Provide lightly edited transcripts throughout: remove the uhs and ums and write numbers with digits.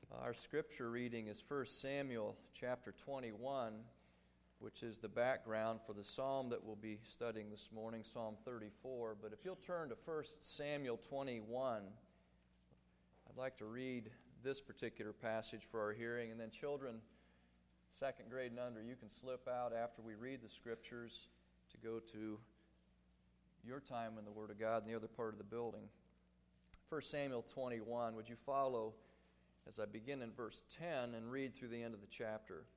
Our scripture reading is 1 Samuel chapter 21, which is the background for the psalm that we'll be studying this morning, Psalm 34. But if you'll turn to 1 Samuel 21, I'd like to read this particular passage for our hearing. And then children, second grade and under, you can slip out after we read the scriptures to go to your time in the Word of God in the other part of the building. 1 Samuel 21, would you follow as I begin in verse 10 and read through the end of the chapter.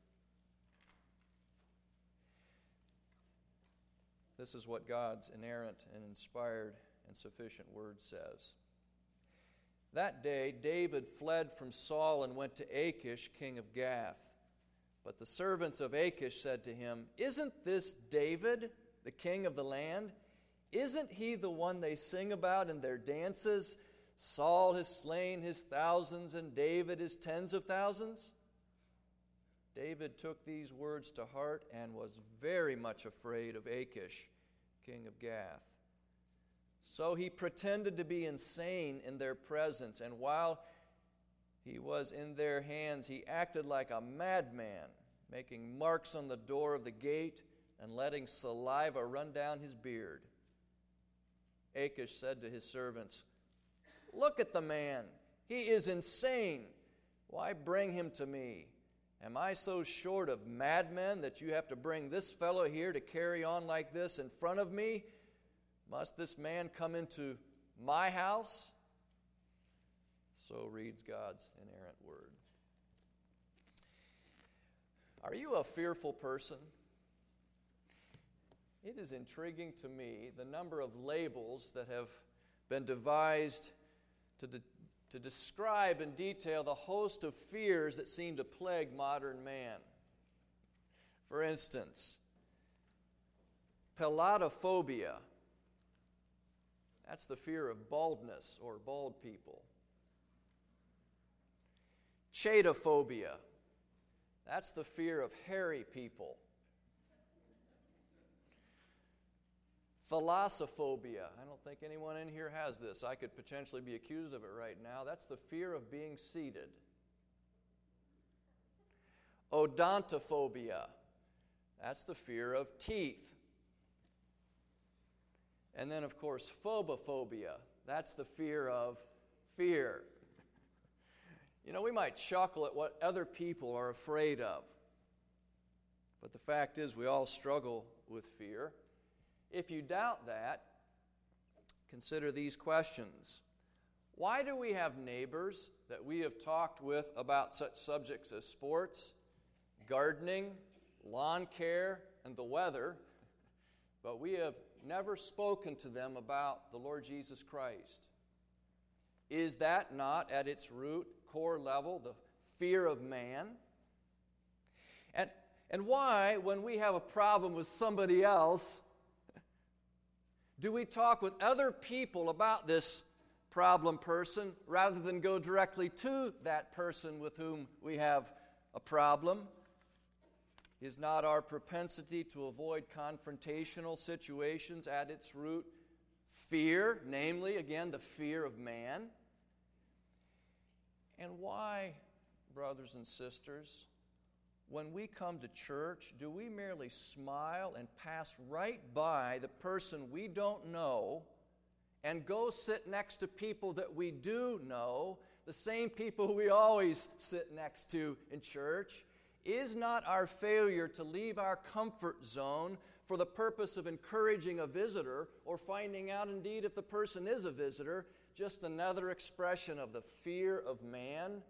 This is what God's inerrant and inspired and sufficient word says. That day David fled from Saul and went to Achish, king of Gath. But the servants of Achish said to him, "Isn't this David, the king of the land? Isn't he the one they sing about in their dances? Saul has slain his thousands and David his tens of thousands." David took these words to heart and was very much afraid of Achish, king of Gath. So he pretended to be insane in their presence, and while he was in their hands, he acted like a madman, making marks on the door of the gate and letting saliva run down his beard. Achish said to his servants, "Look at the man. He is insane. Why bring him to me? Am I so short of madmen that you have to bring this fellow here to carry on like this in front of me? Must this man come into my house?" So reads God's inerrant word. Are you a fearful person? It is intriguing to me the number of labels that have been devised to describe in detail the host of fears that seem to plague modern man. For instance, pelatophobia. That's the fear of baldness or bald people. Chaetophobia. That's the fear of hairy people. Thalassophobia. I don't think anyone in here has this. I could potentially be accused of it right now. That's the fear of being seated. Odontophobia. That's the fear of teeth. And then, of course, phobophobia. That's the fear of fear. You know, we might chuckle at what other people are afraid of. But the fact is, we all struggle with fear. If you doubt that, consider these questions. Why do we have neighbors that we have talked with about such subjects as sports, gardening, lawn care, and the weather, but we have never spoken to them about the Lord Jesus Christ? Is that not at its root, core level, the fear of man? And why, when we have a problem with somebody else, do we talk with other people about this problem person rather than go directly to that person with whom we have a problem? Is not our propensity to avoid confrontational situations at its root fear, namely, again, the fear of man? And why, brothers and sisters, when we come to church, do we merely smile and pass right by the person we don't know and go sit next to people that we do know, the same people we always sit next to in church? Is not our failure to leave our comfort zone for the purpose of encouraging a visitor or finding out indeed if the person is a visitor just another expression of the fear of man?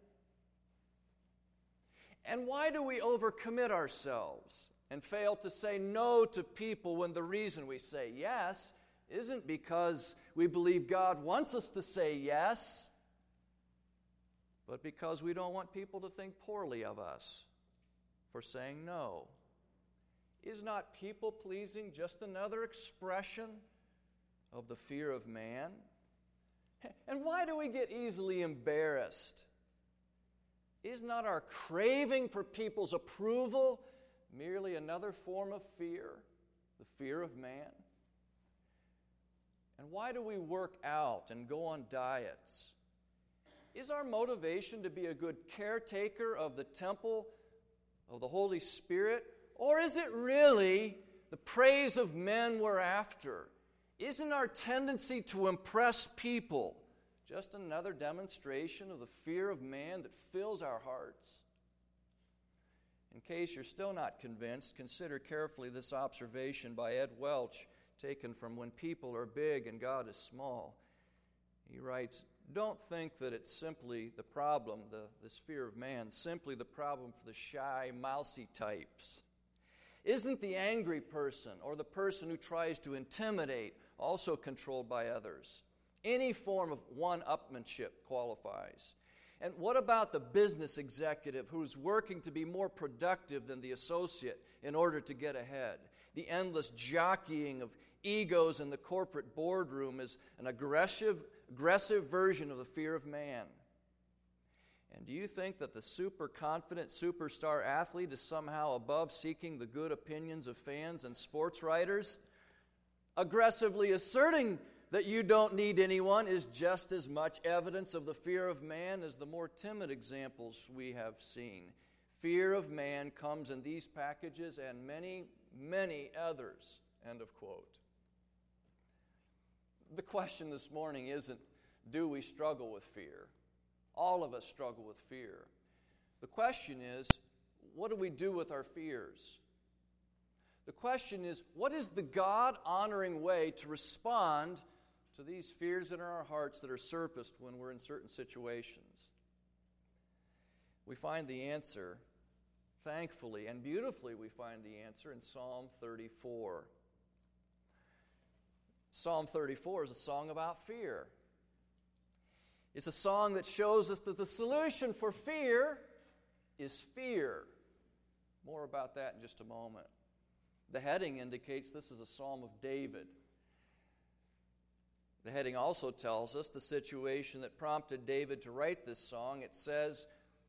And why do we overcommit ourselves and fail to say no to people when the reason we say yes isn't because we believe God wants us to say yes, but because we don't want people to think poorly of us for saying no? Is not people-pleasing just another expression of the fear of man? And why do we get easily embarrassed? Is not our craving for people's approval merely another form of fear, the fear of man? And why do we work out and go on diets? Is our motivation to be a good caretaker of the temple of the Holy Spirit? Or is it really the praise of men we're after? Isn't our tendency to impress people just another demonstration of the fear of man that fills our hearts? In case you're still not convinced, consider carefully this observation by Ed Welch, taken from When People Are Big and God is Small. He writes, "Don't think that it's simply the problem, this fear of man, simply the problem for the shy, mousy types. Isn't the angry person or the person who tries to intimidate also controlled by others? Any form of one-upmanship qualifies. And what about the business executive who's working to be more productive than the associate in order to get ahead? The endless jockeying of egos in the corporate boardroom is an aggressive version of the fear of man. And do you think that the super-confident superstar athlete is somehow above seeking the good opinions of fans and sports writers? Aggressively asserting that you don't need anyone is just as much evidence of the fear of man as the more timid examples we have seen. Fear of man comes in these packages and many, many others." End of quote. The question this morning isn't, do we struggle with fear? All of us struggle with fear. The question is, what do we do with our fears? The question is, what is the God-honoring way to respond to these fears in our hearts that are surfaced when we're in certain situations? We find the answer, thankfully and beautifully we find the answer in Psalm 34. Psalm 34 is a song about fear. It's a song that shows us that the solution for fear is fear. More about that in just a moment. The heading indicates this is a psalm of David. The heading also tells us the situation that prompted David to write this song. It says,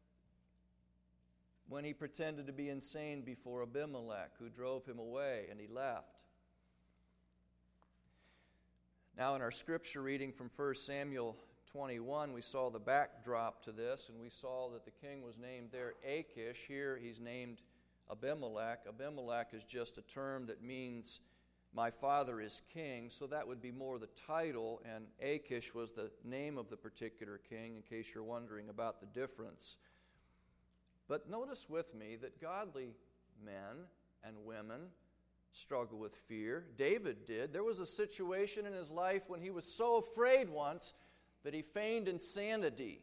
when he pretended to be insane before Abimelech, who drove him away, and he left. Now in our scripture reading from 1 Samuel 21, we saw the backdrop to this, and we saw that the king was named there Achish. Here he's named Abimelech. Abimelech is just a term that means my father is king, so that would be more the title, and Achish was the name of the particular king, in case you're wondering about the difference. But notice with me that godly men and women struggle with fear. David did. There was a situation in his life when he was so afraid once that he feigned insanity.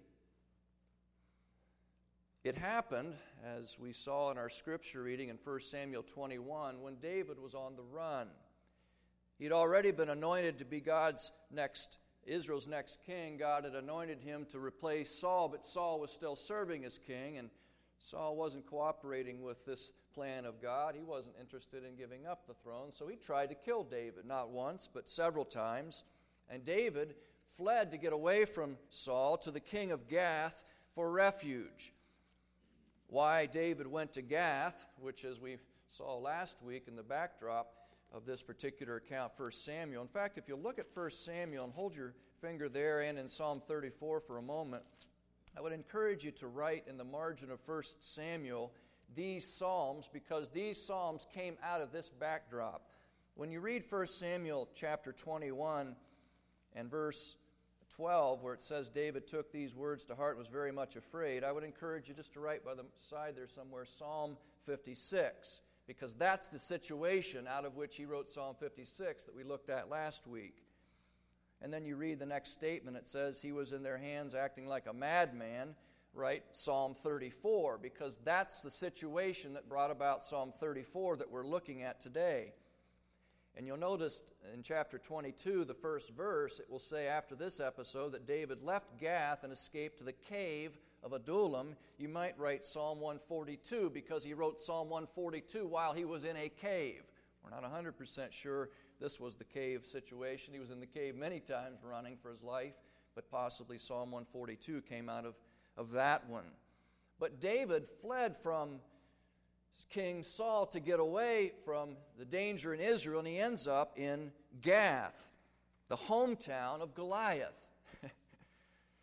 It happened, as we saw in our scripture reading in 1 Samuel 21, when David was on the run. He'd already been anointed to be Israel's next king. God had anointed him to replace Saul, but Saul was still serving as king, and Saul wasn't cooperating with this plan of God. He wasn't interested in giving up the throne, so he tried to kill David, not once, but several times. And David fled to get away from Saul to the king of Gath for refuge. Why David went to Gath, which as we saw last week in the backdrop of this particular account, 1 Samuel. In fact, if you look at 1 Samuel and hold your finger there and in Psalm 34 for a moment, I would encourage you to write in the margin of 1 Samuel these psalms, because these psalms came out of this backdrop. When you read 1 Samuel chapter 21 and verse 12, where it says David took these words to heart and was very much afraid, I would encourage you just to write by the side there somewhere Psalm 56, because that's the situation out of which he wrote Psalm 56 that we looked at last week. And then you read the next statement. It says he was in their hands acting like a madman. Right? Psalm 34, because that's the situation that brought about Psalm 34 that we're looking at today. And you'll notice in chapter 22, the first verse, it will say after this episode that David left Gath and escaped to the cave of Adullam. You might write Psalm 142 because he wrote Psalm 142 while he was in a cave. We're not 100% sure this was the cave situation. He was in the cave many times running for his life, but possibly Psalm 142 came out of that one. But David fled from King Saul to get away from the danger in Israel, and he ends up in Gath, the hometown of Goliath.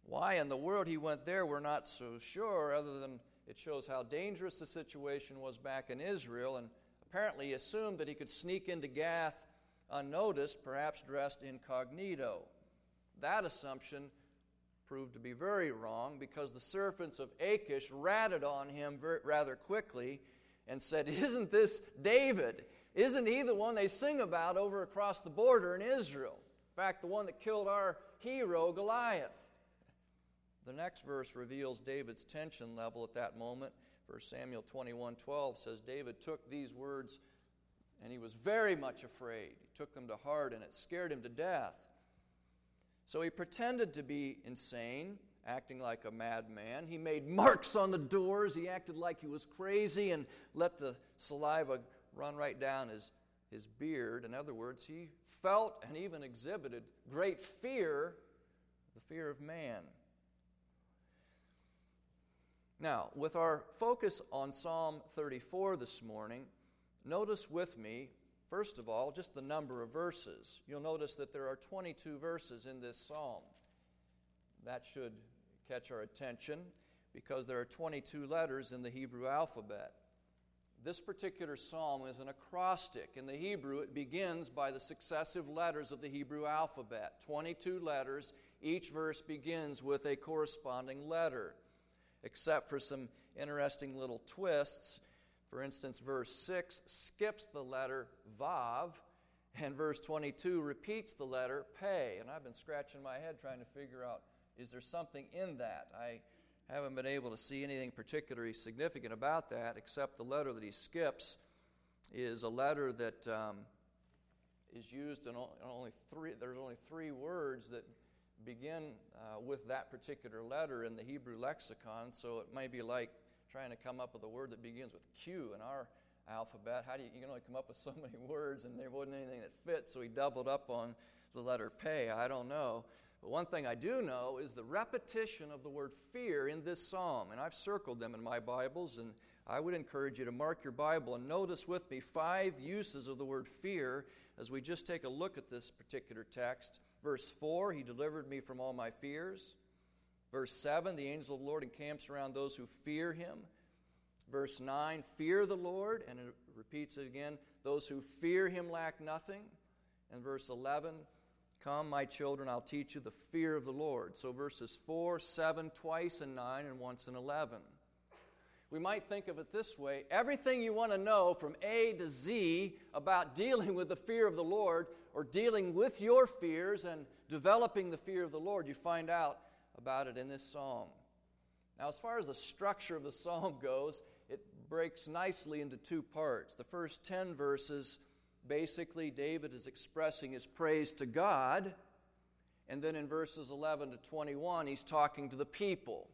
Why in the world he went there, we're not so sure, other than it shows how dangerous the situation was back in Israel, and apparently he assumed that he could sneak into Gath unnoticed, perhaps dressed incognito. That assumption proved to be very wrong, because the servants of Achish ratted on him rather quickly and said, "Isn't this David? Isn't he the one they sing about over across the border in Israel? In fact, the one that killed our hero, Goliath." The next verse reveals David's tension level at that moment. 1 Samuel 21:12 says, David took these words and he was very much afraid. He took them to heart and it scared him to death. So he pretended to be insane, acting like a madman. He made marks on the doors. He acted like he was crazy and let the saliva run right down his beard. In other words, he felt and even exhibited great fear, the fear of man. Now, with our focus on Psalm 34 this morning, notice with me, first of all, just the number of verses. You'll notice that there are 22 verses in this psalm. That should catch our attention because there are 22 letters in the Hebrew alphabet. This particular psalm is an acrostic. In the Hebrew, it begins by the successive letters of the Hebrew alphabet. 22 letters. Each verse begins with a corresponding letter, except for some interesting little twists. For instance, verse 6 skips the letter Vav, and verse 22 repeats the letter Pei. And I've been scratching my head trying to figure out, is there something in that? I haven't been able to see anything particularly significant about that, except the letter that he skips is a letter that is used in only three. There's only 3 words that begin with that particular letter in the Hebrew lexicon, so it may be like trying to come up with a word that begins with Q in our alphabet. You can only come up with so many words, and there wasn't anything that fits, so he doubled up on the letter Pei. I don't know. But one thing I do know is the repetition of the word fear in this psalm, and I've circled them in my Bibles, and I would encourage you to mark your Bible and notice with me 5 uses of the word fear as we just take a look at this particular text. Verse 4, he delivered me from all my fears. Verse 7, the angel of the Lord encamps around those who fear him. Verse 9, fear the Lord, and it repeats it again, those who fear him lack nothing. And verse 11, come, my children, I'll teach you the fear of the Lord. So verses 4, 7, twice, and 9, and once in 11. We might think of it this way: everything you want to know from A to Z about dealing with the fear of the Lord, or dealing with your fears and developing the fear of the Lord, you find out about it in this psalm. Now, as far as the structure of the psalm goes, it breaks nicely into 2 parts. The first 10 verses, basically, David is expressing his praise to God, and then in verses 11 to 21, he's talking to the people.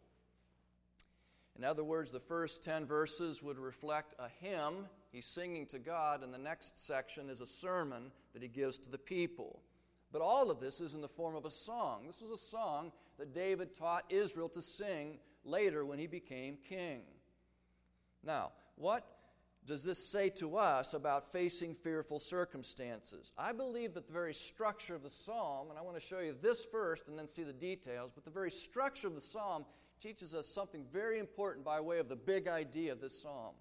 In other words, the first 10 verses would reflect a hymn he's singing to God, and the next section is a sermon that he gives to the people. But all of this is in the form of a song. This was a song that David taught Israel to sing later when he became king. Now, what does this say to us about facing fearful circumstances? I believe that the very structure of the psalm, and I want to show you this first and then see the details, but the very structure of the psalm teaches us something very important by way of the big idea of this psalm.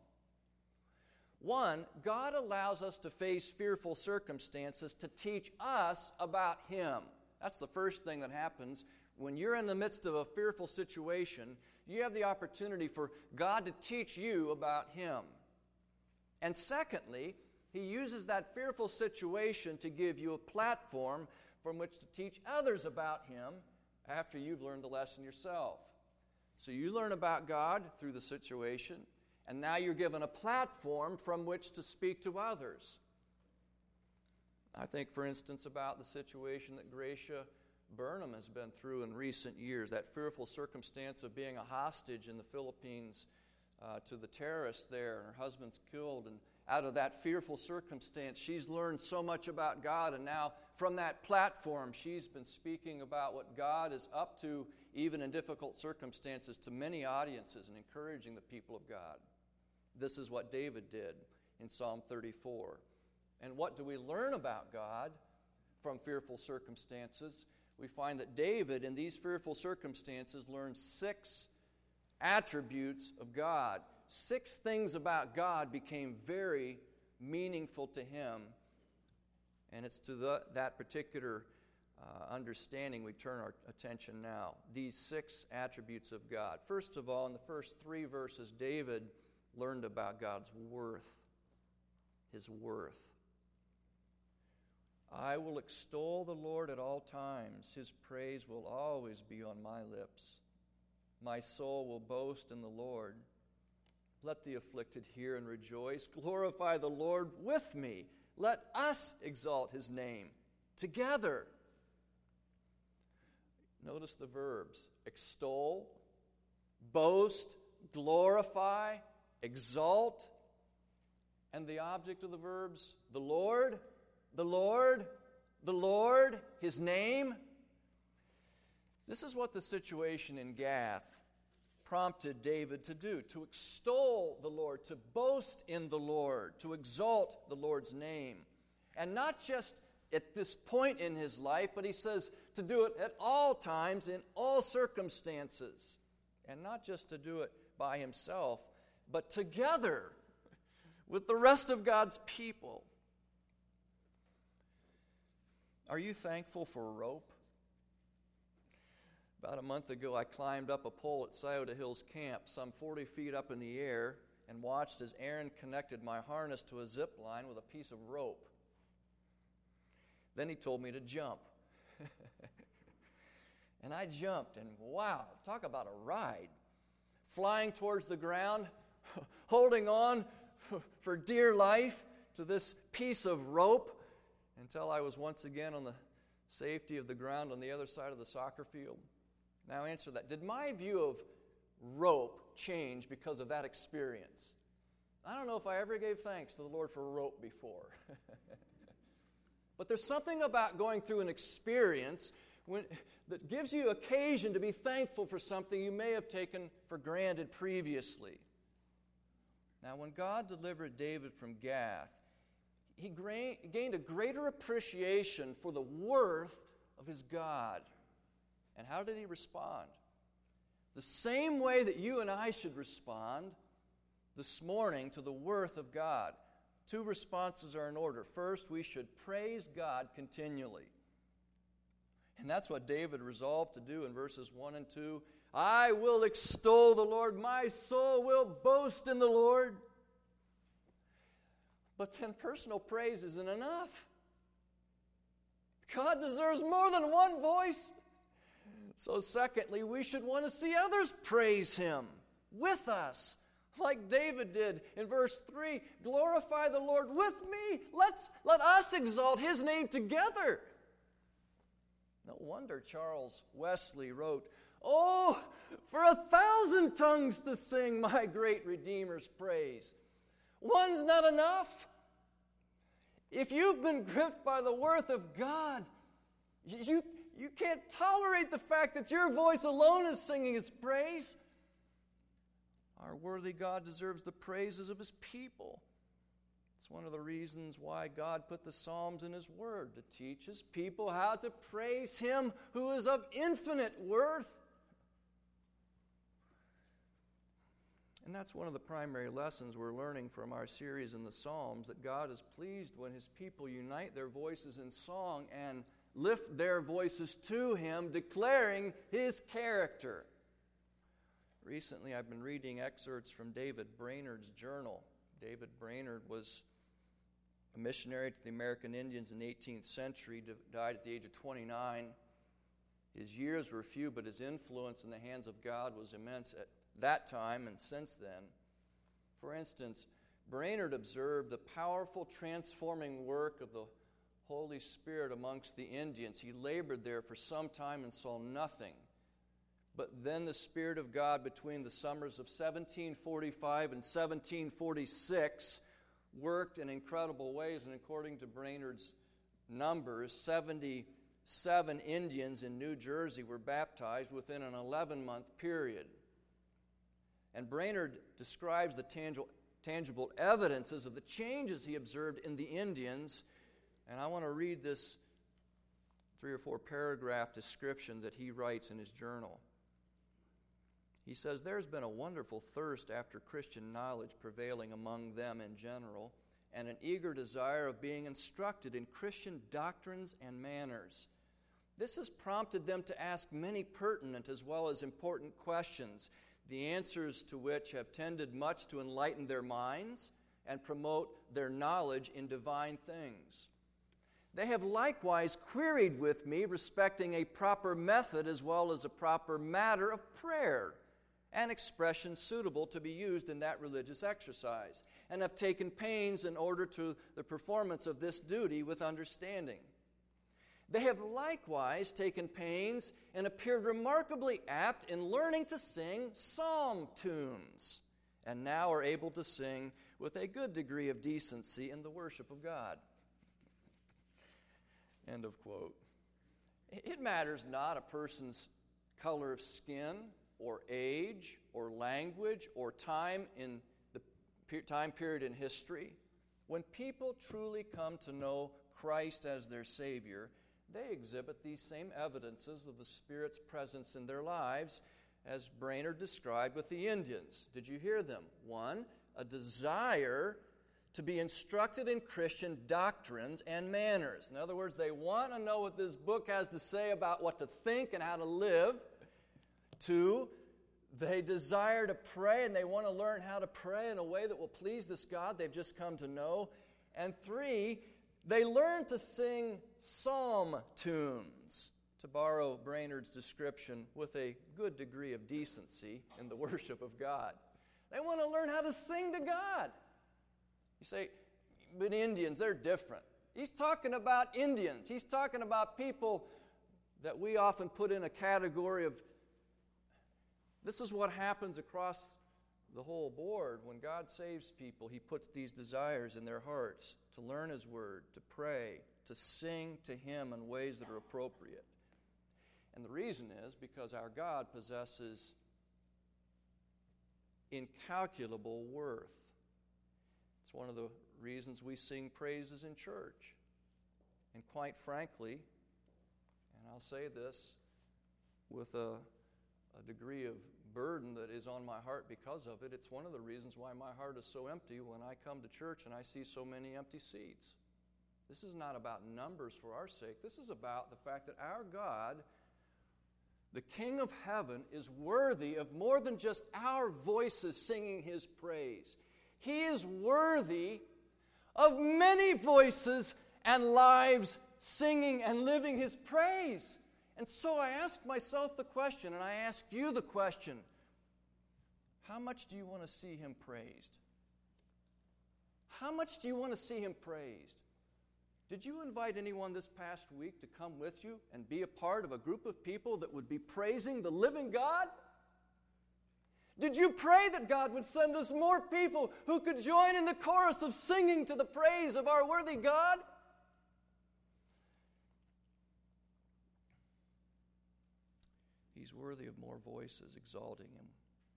1, God allows us to face fearful circumstances to teach us about him. That's the first thing that happens. When you're in the midst of a fearful situation, you have the opportunity for God to teach you about him. And secondly, he uses that fearful situation to give you a platform from which to teach others about him after you've learned the lesson yourself. So you learn about God through the situation, and now you're given a platform from which to speak to others. I think, for instance, about the situation that Gracia Burnham has been through in recent years, that fearful circumstance of being a hostage in the Philippines to the terrorists there, and her husband's killed, and out of that fearful circumstance, she's learned so much about God, and now from that platform, she's been speaking about what God is up to, even in difficult circumstances, to many audiences and encouraging the people of God. This is what David did in Psalm 34. And what do we learn about God from fearful circumstances? we find that David, in these fearful circumstances, learned 6 attributes of God. 6 things about God became very meaningful to him, and it's to that particular understanding we turn our attention now. These 6 attributes of God. First of all, in the first 3 verses, David learned about God's worth, his worth. I will extol the Lord at all times. His praise will always be on my lips. My soul will boast in the Lord. Let the afflicted hear and rejoice. Glorify the Lord with me. Let us exalt his name together. Notice the verbs: extol, boast, glorify, exalt. And the object of the verbs: the Lord, the Lord, the Lord, his name. This is what the situation in Gath prompted David to do: to extol the Lord, to boast in the Lord, to exalt the Lord's name. And not just at this point in his life, but he says to do it at all times, in all circumstances. And not just to do it by himself, but together with the rest of God's people. Are you thankful for rope? About a month ago, I climbed up a pole at Scioto Hills Camp, some 40 feet up in the air, and watched as Aaron connected my harness to a zip line with a piece of rope. Then he told me to jump. And I jumped, and wow, talk about a ride. Flying towards the ground, holding on for dear life to this piece of rope until I was once again on the safety of the ground on the other side of the soccer field. Now answer that. Did my view of rope change because of that experience? I don't know if I ever gave thanks to the Lord for rope before. But there's something about going through an experience that gives you occasion to be thankful for something you may have taken for granted previously. Now, when God delivered David from Gath, he gained a greater appreciation for the worth of his God. And how did he respond? The same way that you and I should respond this morning to the worth of God. 2 responses are in order. First, we should praise God continually. And that's what David resolved to do in verses 1 and 2. I will extol the Lord. My soul will boast in the Lord. But then personal praise isn't enough. God deserves more than one voice. So secondly, we should want to see others praise him with us, like David did in verse 3. Glorify the Lord with me. Let us exalt his name together. No wonder Charles Wesley wrote, oh, for 1,000 tongues to sing my great Redeemer's praise. One's not enough. If you've been gripped by the worth of God, you can't tolerate the fact that your voice alone is singing his praise. Our worthy God deserves the praises of his people. It's one of the reasons why God put the Psalms in his word, to teach his people how to praise him who is of infinite worth. And that's one of the primary lessons we're learning from our series in the Psalms, that God is pleased when his people unite their voices in song and lift their voices to him, declaring his character. Recently, I've been reading excerpts from David Brainerd's journal. David Brainerd was a missionary to the American Indians in the 18th century, died at the age of 29. His years were few, but his influence in the hands of God was immense at that time and since then. For instance, Brainerd observed the powerful transforming work of the Holy Spirit amongst the Indians. He labored there for some time and saw nothing. But then the Spirit of God, between the summers of 1745 and 1746, worked in incredible ways. And according to Brainerd's numbers, 77 Indians in New Jersey were baptized within an 11-month period. And Brainerd describes the tangible evidences of the changes he observed in the Indians. And I want to read this 3 or 4 paragraph description that he writes in his journal. He says, "There's been a wonderful thirst after Christian knowledge prevailing among them in general, and an eager desire of being instructed in Christian doctrines and manners. This has prompted them to ask many pertinent as well as important questions, the answers to which have tended much to enlighten their minds and promote their knowledge in divine things. They have likewise queried with me respecting a proper method as well as a proper matter of prayer and expressions suitable to be used in that religious exercise, and have taken pains in order to the performance of this duty with understanding. They have likewise taken pains and appeared remarkably apt in learning to sing psalm tunes, and now are able to sing with a good degree of decency in the worship of God." End of quote. It matters not a person's color of skin or age or language or time in the time period in history. When people truly come to know Christ as their Savior, they exhibit these same evidences of the Spirit's presence in their lives as Brainerd described with the Indians. Did you hear them? 1, a desire to be instructed in Christian doctrines and manners. In other words, they want to know what this book has to say about what to think and how to live. 2, they desire to pray and they want to learn how to pray in a way that will please this God they've just come to know. And 3, they learn to sing psalm tunes, to borrow Brainerd's description, with a good degree of decency in the worship of God. They want to learn how to sing to God. You say, but Indians, they're different. He's talking about Indians. He's talking about people that we often put in a category of, this is what happens across the whole board. When God saves people, He puts these desires in their hearts to learn His Word, to pray, to sing to Him in ways that are appropriate. And the reason is because our God possesses incalculable worth. It's one of the reasons we sing praises in church. And quite frankly, and I'll say this with a degree of burden that is on my heart because of it, it's one of the reasons why my heart is so empty when I come to church and I see so many empty seats. This is not about numbers for our sake. This is about the fact that our God, the King of heaven, is worthy of more than just our voices singing His praise. He is worthy of many voices and lives singing and living His praise. And so I ask myself the question, and I ask you the question, how much do you want to see Him praised? How much do you want to see Him praised? Did you invite anyone this past week to come with you and be a part of a group of people that would be praising the living God? Did you pray that God would send us more people who could join in the chorus of singing to the praise of our worthy God? He's worthy of more voices exalting Him.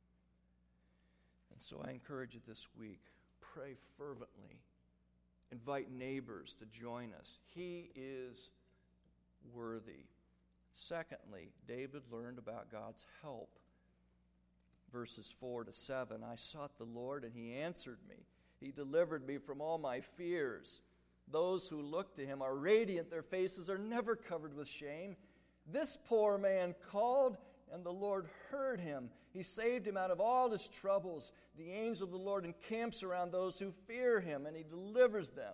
And so I encourage you this week, pray fervently. Invite neighbors to join us. He is worthy. Secondly, David learned about God's help. Verses 4-7, I sought the Lord, and He answered me. He delivered me from all my fears. Those who look to Him are radiant. Their faces are never covered with shame. This poor man called, and the Lord heard him. He saved him out of all his troubles. The angel of the Lord encamps around those who fear Him, and He delivers them.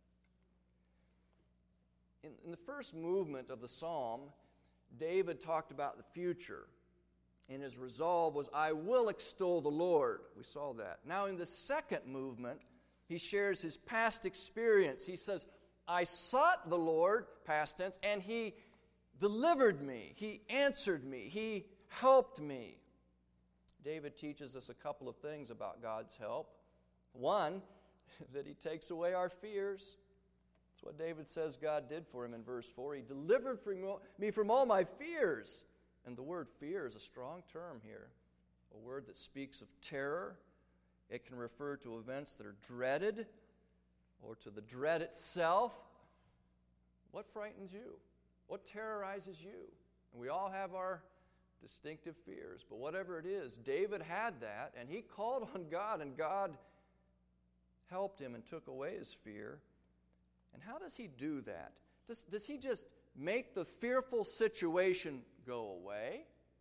In the first movement of the psalm, David talked about the future. And his resolve was, I will extol the Lord. We saw that. Now in the second movement, he shares his past experience. He says, I sought the Lord, past tense, and He delivered me. He answered me. He helped me. David teaches us a couple of things about God's help. One, that He takes away our fears. That's what David says God did for him in verse 4. He delivered me from all my fears. And the word fear is a strong term here, a word that speaks of terror. It can refer to events that are dreaded or to the dread itself. What frightens you? What terrorizes you? And we all have our distinctive fears, but whatever it is, David had that, and he called on God, and God helped him and took away his fear. And how does he do that? Does he just make the fearful situation go away?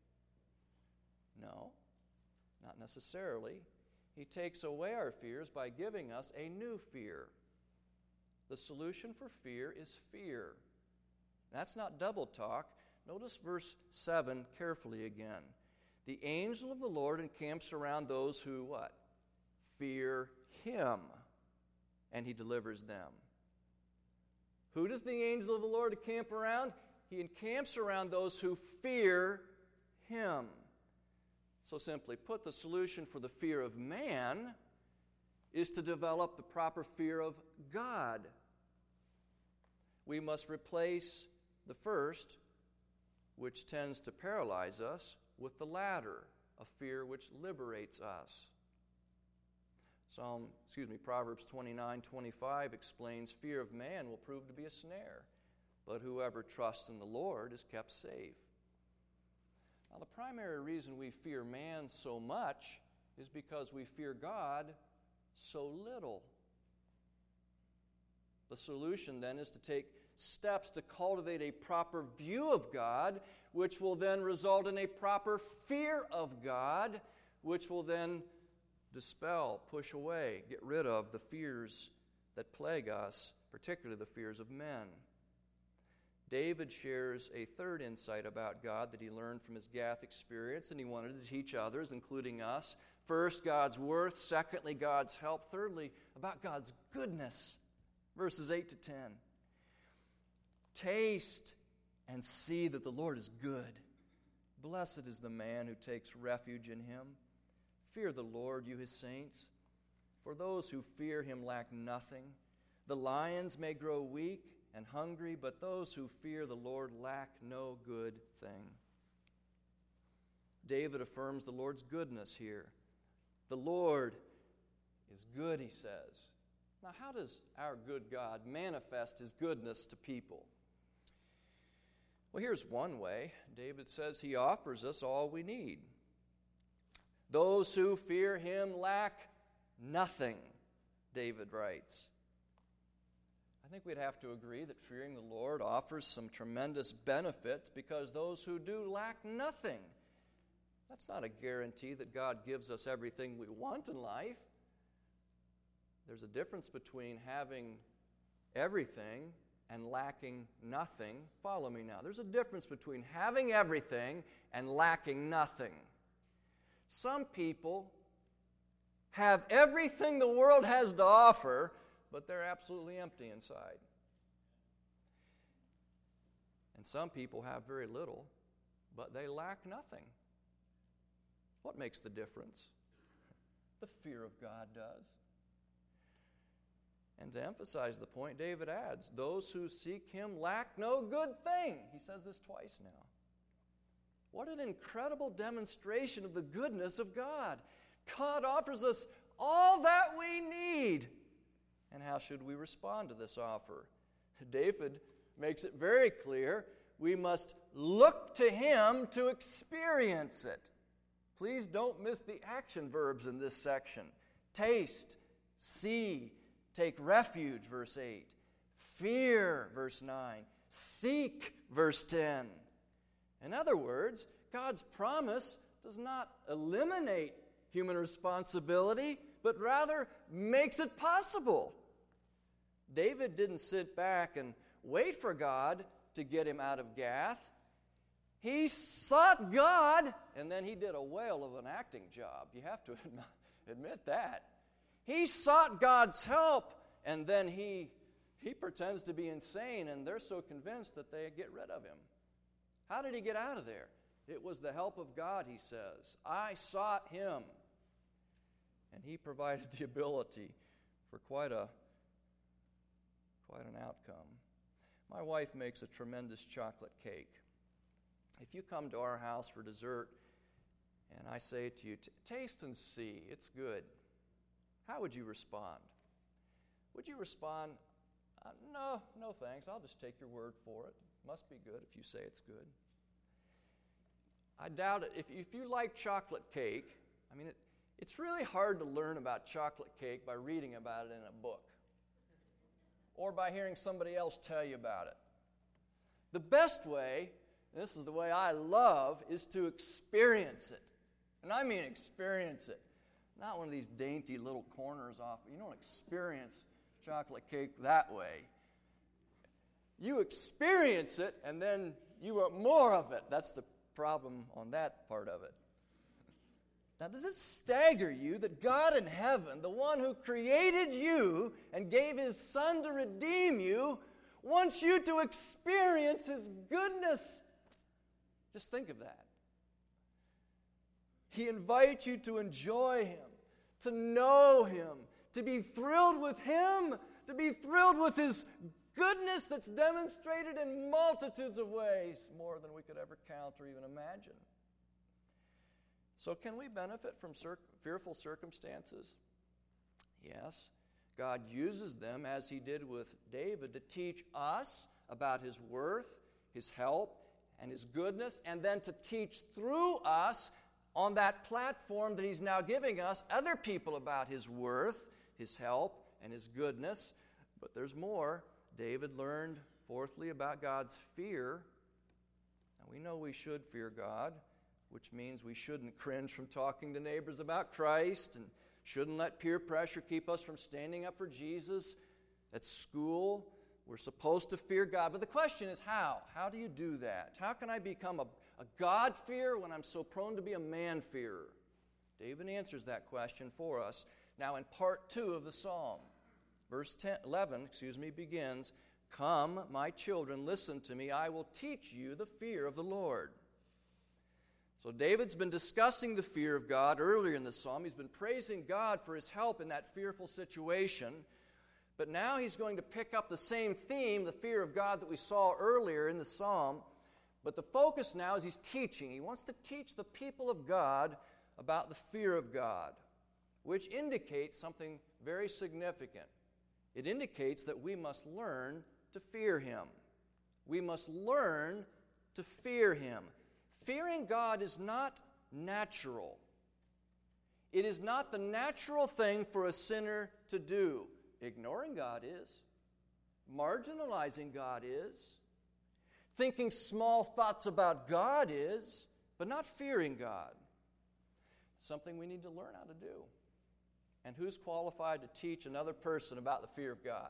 No, not necessarily. He takes away our fears by giving us a new fear. The solution for fear is fear. That's not double talk. Notice verse 7 carefully again. The angel of the Lord encamps around those who what? Fear him, and he delivers them. Who does the angel of the Lord encamp around? He encamps around those who fear him. So simply put, the solution for the fear of man is to develop the proper fear of God. We must replace the first, which tends to paralyze us, with the latter, a fear which liberates us. Proverbs 29:25 explains, fear of man will prove to be a snare, but whoever trusts in the Lord is kept safe. Now, the primary reason we fear man so much is because we fear God so little. The solution then is to take steps to cultivate a proper view of God, which will then result in a proper fear of God, which will then dispel, push away, get rid of the fears that plague us, particularly the fears of men. David shares a third insight about God that he learned from his Gath experience, and he wanted to teach others, including us. First, God's worth. Secondly, God's help. Thirdly, about God's goodness. Verses 8 to 10. Taste and see that the Lord is good. Blessed is the man who takes refuge in him. Fear the Lord, you his saints, for those who fear him lack nothing. The lions may grow weak and hungry, but those who fear the Lord lack no good thing. David affirms the Lord's goodness here. The Lord is good, he says. Now, how does our good God manifest his goodness to people? Well, here's one way. David says he offers us all we need. Those who fear him lack nothing, David writes. I think we'd have to agree that fearing the Lord offers some tremendous benefits because those who do lack nothing. That's not a guarantee that God gives us everything we want in life. There's a difference between having everything and lacking nothing. Follow me now. There's a difference between having everything and lacking nothing. Some people have everything the world has to offer, but they're absolutely empty inside. And some people have very little, but they lack nothing. What makes the difference? The fear of God does. And to emphasize the point, David adds, those who seek him lack no good thing. He says this twice now. What an incredible demonstration of the goodness of God. God offers us all that we need. And how should we respond to this offer? David makes it very clear we must look to him to experience it. Please don't miss the action verbs in this section. Taste, see, take refuge, verse 8. Fear, verse 9. Seek, verse 10. In other words, God's promise does not eliminate human responsibility, but rather makes it possible. David didn't sit back and wait for God to get him out of Gath. He sought God, and then he did a whale of an acting job. You have to admit that. He sought God's help, and then he pretends to be insane, and they're so convinced that they get rid of him. How did he get out of there? It was the help of God, he says. I sought him. And he provided the ability for quite an outcome. My wife makes a tremendous chocolate cake. If you come to our house for dessert and I say to you, taste and see, it's good, how would you respond? Would you respond, no thanks, I'll just take your word for it. Must be good if you say it's good. I doubt it. If you like chocolate cake, I mean, it's really hard to learn about chocolate cake by reading about it in a book or by hearing somebody else tell you about it. The best way, and this is the way I love, is to experience it. And I mean experience it. Not one of these dainty little corners off. You don't experience chocolate cake that way. You experience it, and then you want more of it. That's the problem on that part of it. Now, does it stagger you that God in heaven, the one who created you and gave His Son to redeem you, wants you to experience His goodness? Just think of that. He invites you to enjoy Him, to know Him, to be thrilled with Him, to be thrilled with His goodness that's demonstrated in multitudes of ways, more than we could ever count or even imagine. So can we benefit from fearful circumstances? Yes. God uses them, as He did with David, to teach us about His worth, His help, and His goodness, and then to teach through us on that platform that He's now giving us other people about His worth, His help, and His goodness. But there's more. David learned, fourthly, about God's fear. Now, we know we should fear God, which means we shouldn't cringe from talking to neighbors about Christ and shouldn't let peer pressure keep us from standing up for Jesus. At school, we're supposed to fear God. But the question is how? How do you do that? How can I become a God-fearer when I'm so prone to be a man-fearer? David answers that question for us now in part 2 of the psalm. Verse 11 begins, "Come, my children, listen to me. I will teach you the fear of the Lord." So David's been discussing the fear of God earlier in the psalm. He's been praising God for His help in that fearful situation. But now he's going to pick up the same theme, the fear of God, that we saw earlier in the psalm. But the focus now is he's teaching. He wants to teach the people of God about the fear of God, which indicates something very significant. It indicates that we must learn to fear Him. We must learn to fear Him. Fearing God is not natural. It is not the natural thing for a sinner to do. Ignoring God is. Marginalizing God is. Thinking small thoughts about God is, but not fearing God. Something we need to learn how to do. And who's qualified to teach another person about the fear of God?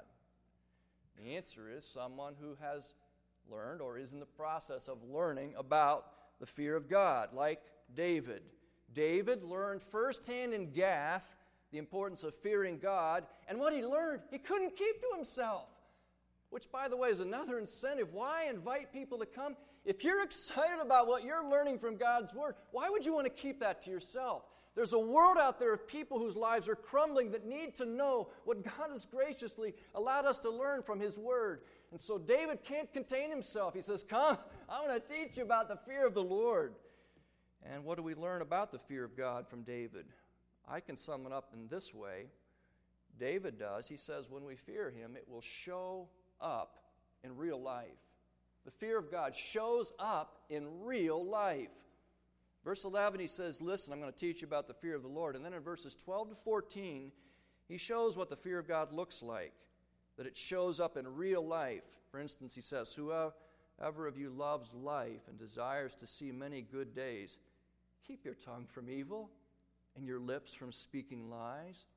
The answer is someone who has learned or is in the process of learning about the fear of God, like David. David learned firsthand in Gath the importance of fearing God, and what he learned, he couldn't keep to himself, which, by the way, is another incentive. Why invite people to come? If you're excited about what you're learning from God's Word, why would you want to keep that to yourself? There's a world out there of people whose lives are crumbling that need to know what God has graciously allowed us to learn from His Word. And so David can't contain himself. He says, "Come, I want to teach you about the fear of the Lord." And what do we learn about the fear of God from David? I can sum it up in this way. David does. He says, when we fear Him, it will show up in real life. The fear of God shows up in real life. Verse 11, he says, listen, I'm going to teach you about the fear of the Lord. And then in verses 12 to 14, he shows what the fear of God looks like, that it shows up in real life. For instance, he says, whoever of you loves life and desires to see many good days, keep your tongue from evil and your lips from speaking lies.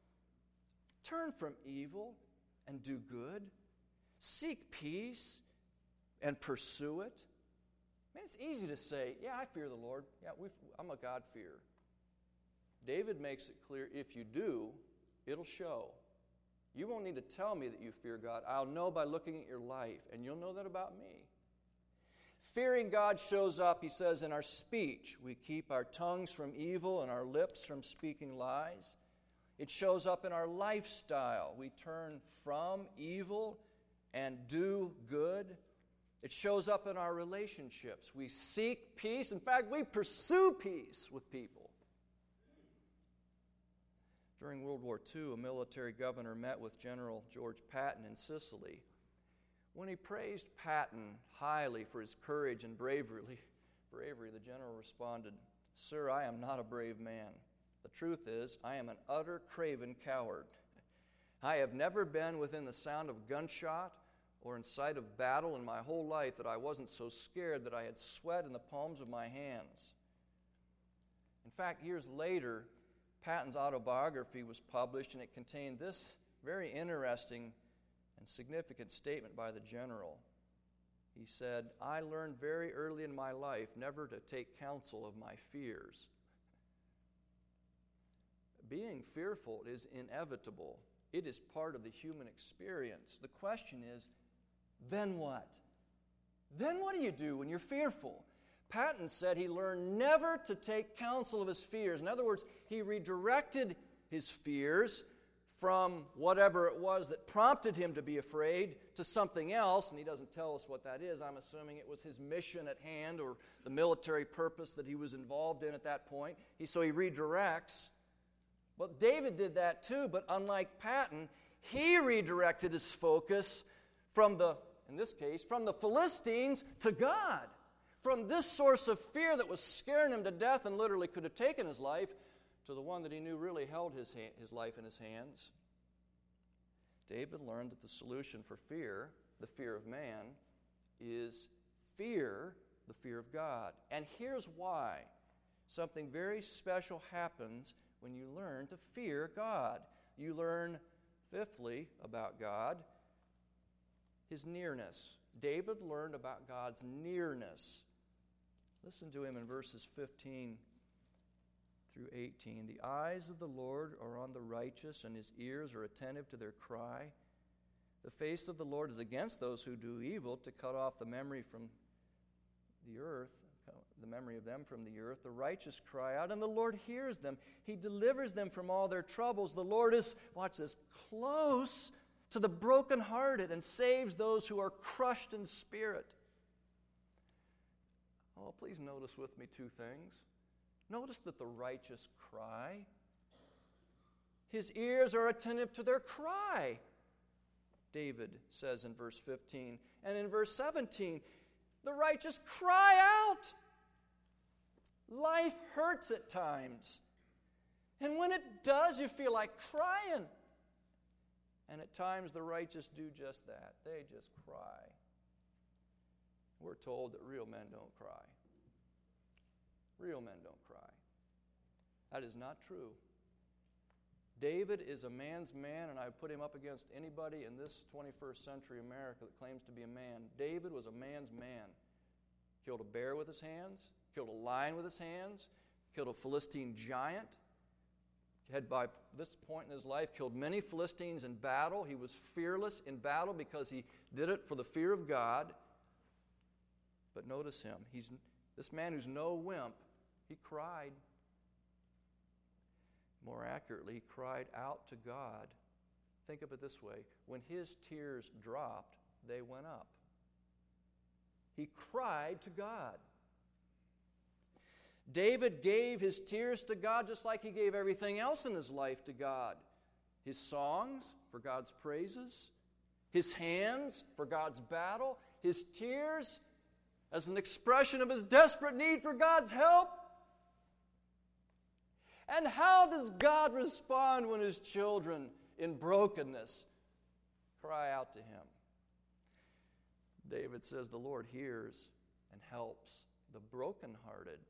Turn from evil and do good. Seek peace and pursue it. Man, it's easy to say, yeah, I fear the Lord. Yeah, I'm a God-fearer. David makes it clear, if you do, it'll show. You won't need to tell me that you fear God. I'll know by looking at your life, and you'll know that about me. Fearing God shows up, he says, in our speech. We keep our tongues from evil and our lips from speaking lies. It shows up in our lifestyle. We turn from evil and do good. It shows up in our relationships. We seek peace. In fact, we pursue peace with people. During World War II, a military governor met with General George Patton in Sicily. When he praised Patton highly for his courage and bravery, the general responded, "Sir, I am not a brave man. The truth is, I am an utter craven coward. I have never been within the sound of gunshot or in sight of battle in my whole life that I wasn't so scared that I had sweat in the palms of my hands." In fact, years later, Patton's autobiography was published, and it contained this very interesting and significant statement by the general. He said, "I learned very early in my life never to take counsel of my fears." Being fearful is inevitable. It is part of the human experience. The question is, then what? Then what do you do when you're fearful? Patton said he learned never to take counsel of his fears. In other words, he redirected his fears from whatever it was that prompted him to be afraid to something else, and he doesn't tell us what that is. I'm assuming it was his mission at hand or the military purpose that he was involved in at that point. So he redirects. Well, David did that too, but unlike Patton, he redirected his focus from in this case, from the Philistines to God. From this source of fear that was scaring him to death and literally could have taken his life, to the one that he knew really held his life in his hands. David learned that the solution for fear, the fear of man, is fear, the fear of God. And here's why. Something very special happens when you learn to fear God. You learn, fifthly, about God, His nearness. David learned about God's nearness. Listen to him in verses 15 through 18. "The eyes of the Lord are on the righteous, and His ears are attentive to their cry. The face of the Lord is against those who do evil, to cut off the memory from the earth, the memory of them from the earth. The righteous cry out, and the Lord hears them. He delivers them from all their troubles. The Lord is," watch this, "close to the brokenhearted and saves those who are crushed in spirit." Oh, please notice with me two things. Notice that the righteous cry. His ears are attentive to their cry, David says in verse 15. And in verse 17, the righteous cry out. Life hurts at times. And when it does, you feel like crying. And at times the righteous do just that. They just cry. We're told that real men don't cry. Real men don't cry. That is not true. David is a man's man, and I put him up against anybody in this 21st century America that claims to be a man. David was a man's man. Killed a bear with his hands, killed a lion with his hands, killed a Philistine giant. Had by this point in his life killed many Philistines in battle. He was fearless in battle because he did it for the fear of God. But notice him. He's this man who's no wimp. He cried. More accurately, he cried out to God. Think of it this way. When his tears dropped, they went up. He cried to God. David gave his tears to God just like he gave everything else in his life to God. His songs for God's praises, his hands for God's battle, his tears as an expression of his desperate need for God's help. And how does God respond when His children in brokenness cry out to Him? David says the Lord hears and helps the brokenhearted.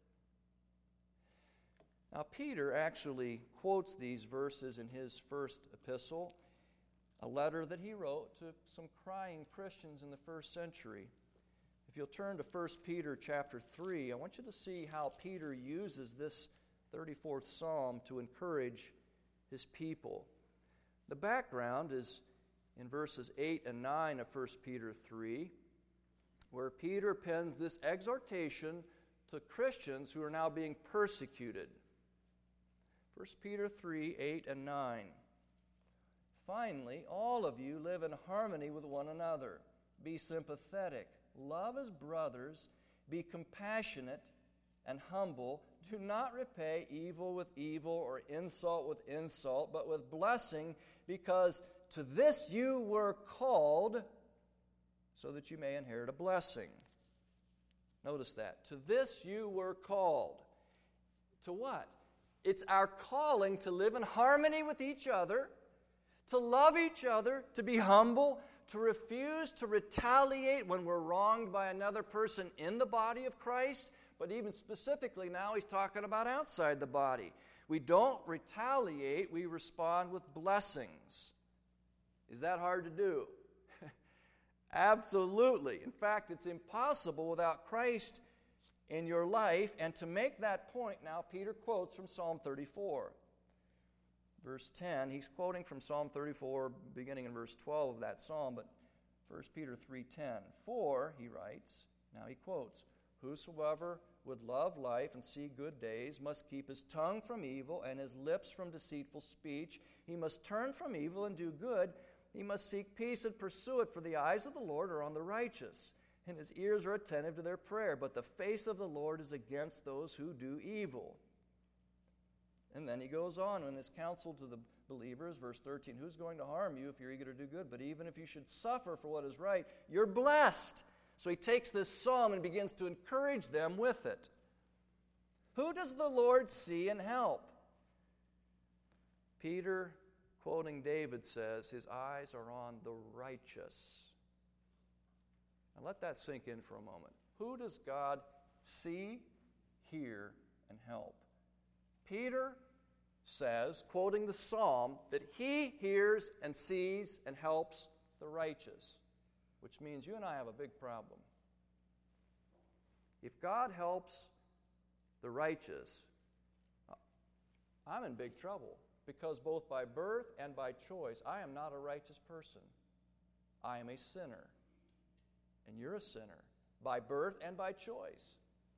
Now, Peter actually quotes these verses in his first epistle, a letter that he wrote to some crying Christians in the first century. If you'll turn to 1 Peter chapter 3, I want you to see how Peter uses this 34th Psalm to encourage his people. The background is in verses 8 and 9 of 1 Peter 3, where Peter pens this exhortation to Christians who are now being persecuted. 1 Peter 3, 8 and 9. "Finally, all of you live in harmony with one another. Be sympathetic. Love as brothers. Be compassionate and humble. Do not repay evil with evil or insult with insult, but with blessing, because to this you were called, so that you may inherit a blessing. Notice that. To this you were called. To what? It's our calling to live in harmony with each other, to love each other, to be humble, to refuse to retaliate when we're wronged by another person in the body of Christ, but even specifically now he's talking about outside the body. We don't retaliate, we respond with blessings. Is that hard to do? Absolutely. In fact, it's impossible without Christ in your life. And to make that point now, Peter quotes from Psalm 34. Verse 10, he's quoting from Psalm 34, beginning in verse 12 of that psalm, but 1 Peter 3:10. For, he writes, now he quotes, whosoever would love life and see good days must keep his tongue from evil and his lips from deceitful speech. He must turn from evil and do good. He must seek peace and pursue it, for the eyes of the Lord are on the righteous, and his ears are attentive to their prayer. But the face of the Lord is against those who do evil. And then he goes on in his counsel to the believers, verse 13, who's going to harm you if you're eager to do good? But even if you should suffer for what is right, you're blessed. So he takes this psalm and begins to encourage them with it. Who does the Lord see and help? Peter, quoting David, says, his eyes are on the righteous. Now let that sink in for a moment. Who does God see, hear, and help? Peter says, quoting the psalm, that he hears and sees and helps the righteous, which means you and I have a big problem. If God helps the righteous, I'm in big trouble, because both by birth and by choice, I am not a righteous person. I am a sinner, and you're a sinner, by birth and by choice.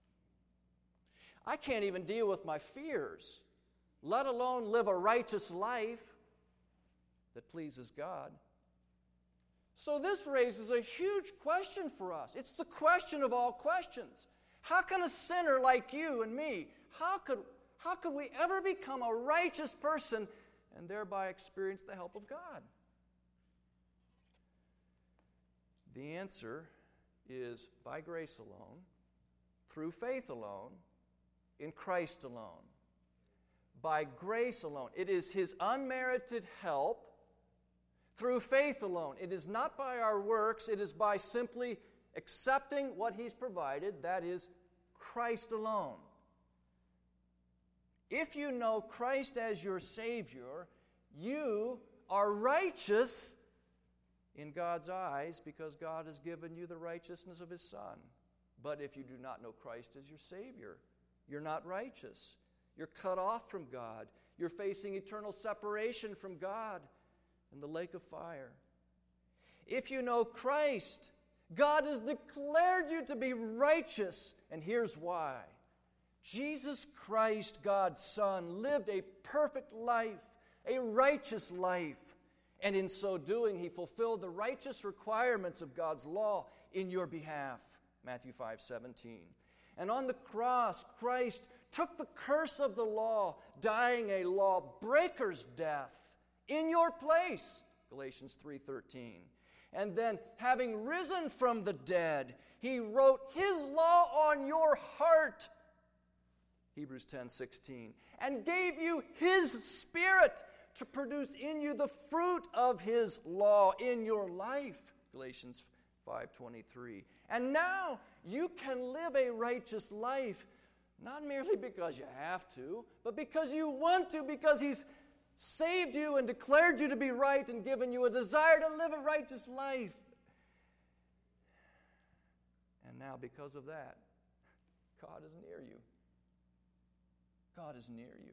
I can't even deal with my fears, let alone live a righteous life that pleases God. So this raises a huge question for us. It's the question of all questions. How can a sinner like you and me, how could we ever become a righteous person and thereby experience the help of God? The answer is by grace alone, through faith alone, in Christ alone. By grace alone. It is His unmerited help through faith alone. It is not by our works. It is by simply accepting what He's provided. That is Christ alone. If you know Christ as your Savior, you are righteous in God's eyes because God has given you the righteousness of His Son. But if you do not know Christ as your Savior, you're not righteous. You're cut off from God. You're facing eternal separation from God in the lake of fire. If you know Christ, God has declared you to be righteous, and here's why. Jesus Christ, God's Son, lived a perfect life, a righteous life, and in so doing, He fulfilled the righteous requirements of God's law in your behalf, Matthew 5:17. And on the cross, Christ took the curse of the law, dying a lawbreaker's death in your place, Galatians 3:13. And then, having risen from the dead, He wrote His law on your heart, Hebrews 10:16, and gave you His Spirit to produce in you the fruit of His law in your life, Galatians 5:23. And now you can live a righteous life, not merely because you have to, but because you want to, because He's saved you and declared you to be right and given you a desire to live a righteous life. And now because of that, God is near you. God is near you.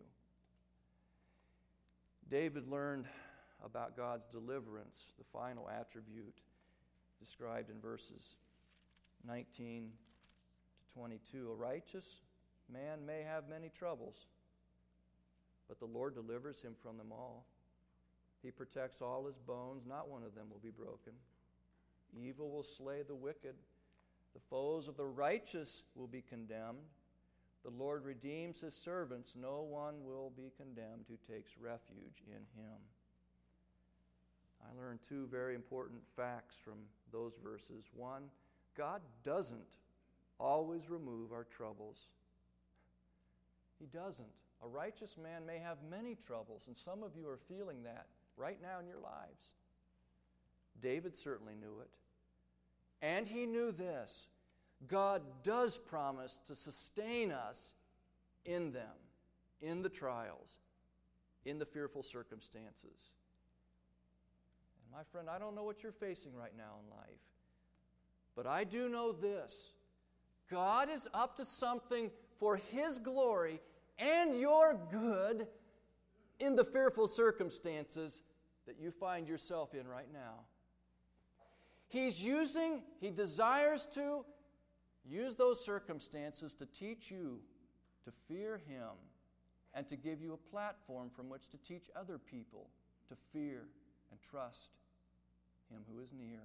David learned about God's deliverance, the final attribute described in verses 19 to 22. A righteous man may have many troubles, but the Lord delivers him from them all. He protects all his bones, not one of them will be broken. Evil will slay the wicked. The foes of the righteous will be condemned. The Lord redeems His servants. No one will be condemned who takes refuge in Him. I learned two very important facts from those verses. One, God doesn't always remove our troubles. He doesn't. A righteous man may have many troubles, and some of you are feeling that right now in your lives. David certainly knew it. And he knew this: God does promise to sustain us in them, in the trials, in the fearful circumstances. And my friend, I don't know what you're facing right now in life, but I do know this: God is up to something for His glory and your good in the fearful circumstances that you find yourself in right now. He desires to use those circumstances to teach you to fear Him and to give you a platform from which to teach other people to fear and trust Him who is near.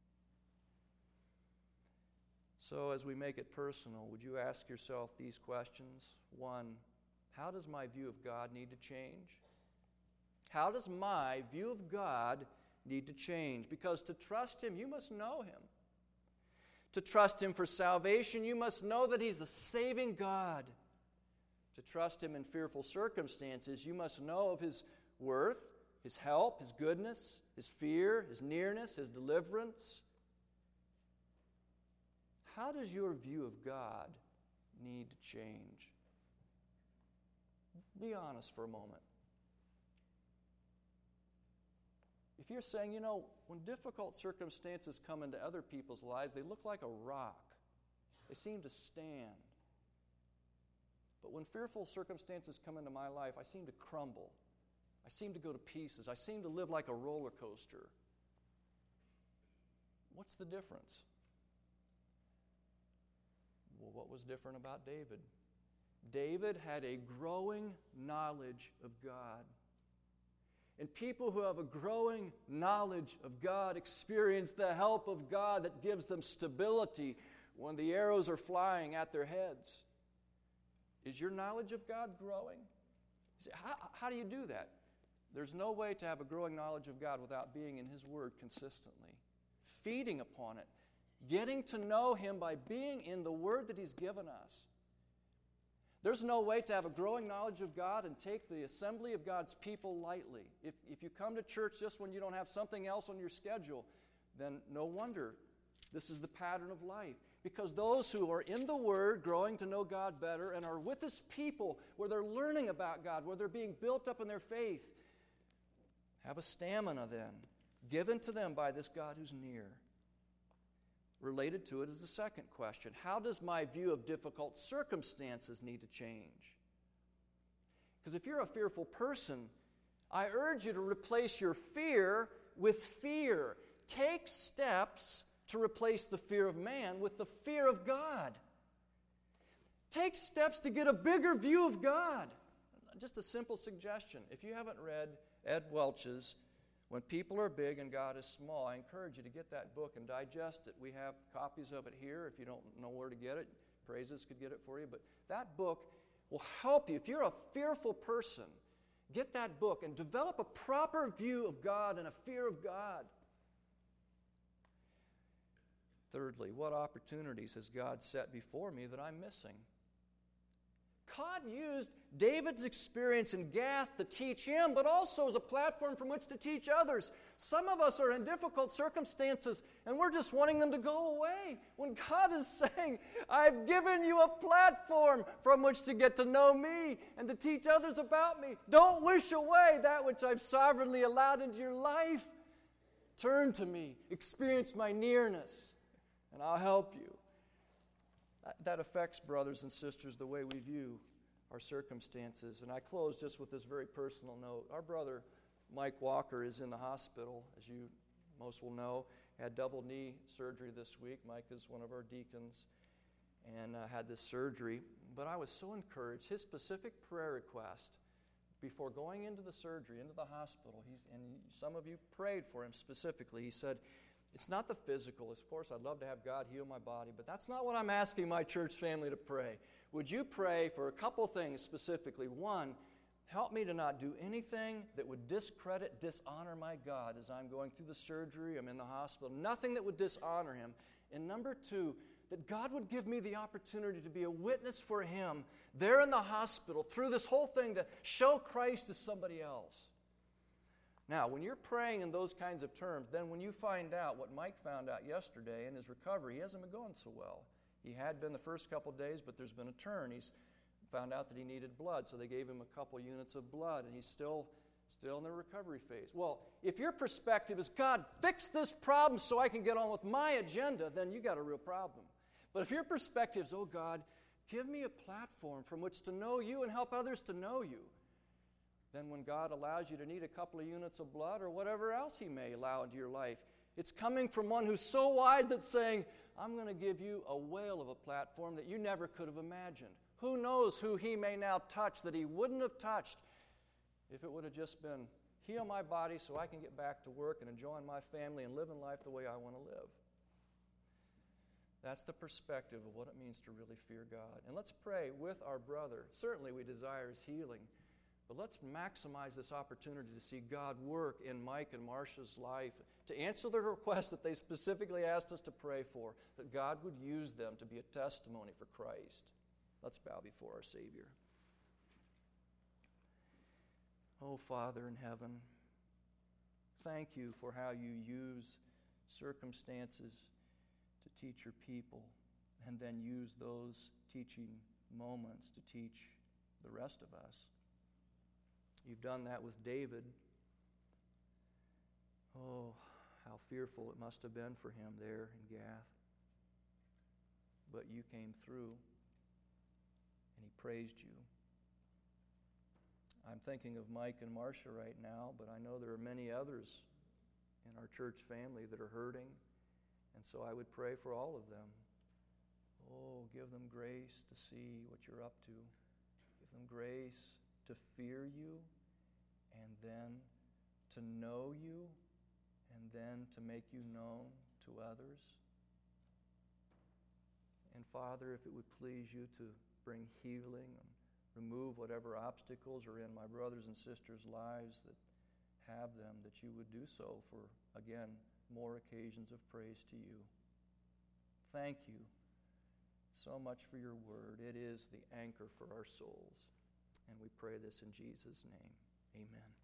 So as we make it personal, would you ask yourself these questions? One, how does my view of God need to change? How does my view of God need to change? Because to trust Him, you must know Him. To trust Him for salvation, you must know that He's a saving God. To trust Him in fearful circumstances, you must know of His worth, His help, His goodness, His fear, His nearness, His deliverance. How does your view of God need to change? Be honest for a moment. If you're saying, when difficult circumstances come into other people's lives, they look like a rock. They seem to stand. But when fearful circumstances come into my life, I seem to crumble. I seem to go to pieces. I seem to live like a roller coaster. What's the difference? Well, what was different about David? David had a growing knowledge of God. And people who have a growing knowledge of God experience the help of God that gives them stability when the arrows are flying at their heads. Is your knowledge of God growing? How do you do that? There's no way to have a growing knowledge of God without being in His Word consistently, feeding upon it, getting to know Him by being in the Word that He's given us. There's no way to have a growing knowledge of God and take the assembly of God's people lightly. If you come to church just when you don't have something else on your schedule, then no wonder this is the pattern of life. Because those who are in the Word, growing to know God better, and are with His people where they're learning about God, where they're being built up in their faith, have a stamina then, given to them by this God who's near. Related to it is the second question: how does my view of difficult circumstances need to change? Because if you're a fearful person, I urge you to replace your fear with fear. Take steps to replace the fear of man with the fear of God. Take steps to get a bigger view of God. Just a simple suggestion. If you haven't read Ed Welch's When People Are Big and God Is Small, I encourage you to get that book and digest it. We have copies of it here. If you don't know where to get it, Praises could get it for you. But that book will help you. If you're a fearful person, get that book and develop a proper view of God and a fear of God. Thirdly, what opportunities has God set before me that I'm missing? God used David's experience in Gath to teach him, but also as a platform from which to teach others. Some of us are in difficult circumstances, and we're just wanting them to go away. When God is saying, I've given you a platform from which to get to know me and to teach others about me. Don't wish away that which I've sovereignly allowed into your life. Turn to me, experience my nearness, and I'll help you. That affects, brothers and sisters, the way we view our circumstances. And I close just with this very personal note. Our brother Mike Walker is in the hospital, as you most will know. Had double knee surgery this week. Mike is one of our deacons and had this surgery. But I was so encouraged. His specific prayer request before going into the surgery, into the hospital, and some of you prayed for him specifically. He said, it's not the physical. Of course, I'd love to have God heal my body, but that's not what I'm asking my church family to pray. Would you pray for a couple things specifically? One, Help me to not do anything that would discredit, dishonor my God as I'm going through the surgery, I'm in the hospital. Nothing that would dishonor Him. And number two, that God would give me the opportunity to be a witness for Him there in the hospital through this whole thing to show Christ to somebody else. Now, when you're praying in those kinds of terms, then when you find out what Mike found out yesterday in his recovery, he hasn't been going so well. He had been the first couple days, but there's been a turn. He's found out that he needed blood, so they gave him a couple units of blood, and he's still in the recovery phase. Well, if your perspective is, God, fix this problem so I can get on with my agenda, then you got a real problem. But if your perspective is, oh God, give me a platform from which to know you and help others to know you, then when God allows you to need a couple of units of blood or whatever else He may allow into your life, it's coming from one who's so wide that's saying, I'm going to give you a whale of a platform that you never could have imagined. Who knows who He may now touch that He wouldn't have touched if it would have just been, heal my body so I can get back to work and enjoy my family and living life the way I want to live. That's the perspective of what it means to really fear God. And let's pray with our brother. Certainly we desire his healing, but let's maximize this opportunity to see God work in Mike and Marcia's life, to answer the request that they specifically asked us to pray for, that God would use them to be a testimony for Christ. Let's bow before our Savior. Oh, Father in heaven, thank you for how you use circumstances to teach your people and then use those teaching moments to teach the rest of us. You've done that with David. Oh, how fearful it must have been for him there in Gath. But you came through and he praised you. I'm thinking of Mike and Marcia right now, but I know there are many others in our church family that are hurting, and so I would pray for all of them. Oh, give them grace to see what you're up to. Give them grace to fear you, and then to know you, and then to make you known to others. And Father, if it would please you to bring healing and remove whatever obstacles are in my brothers and sisters' lives that have them, that you would do so for, again, more occasions of praise to you. Thank you so much for your word. It is the anchor for our souls. And we pray this in Jesus' name. Amen.